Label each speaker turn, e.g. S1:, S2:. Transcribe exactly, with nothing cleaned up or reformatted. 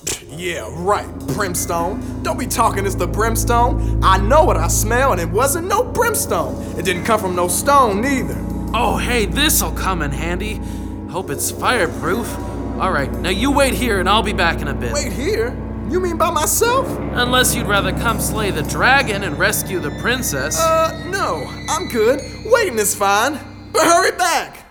S1: Yeah, right, brimstone. Don't be talking it's the brimstone. I know what I smell, and it wasn't no brimstone. It didn't come from no stone, neither.
S2: Oh, hey, this'll come in handy. Hope it's fireproof. All right, now you wait here and I'll be back in a bit.
S1: Wait here? You mean by myself?
S2: Unless you'd rather come slay the dragon and rescue the princess.
S1: Uh, no, I'm good. Waiting is fine. But hurry back!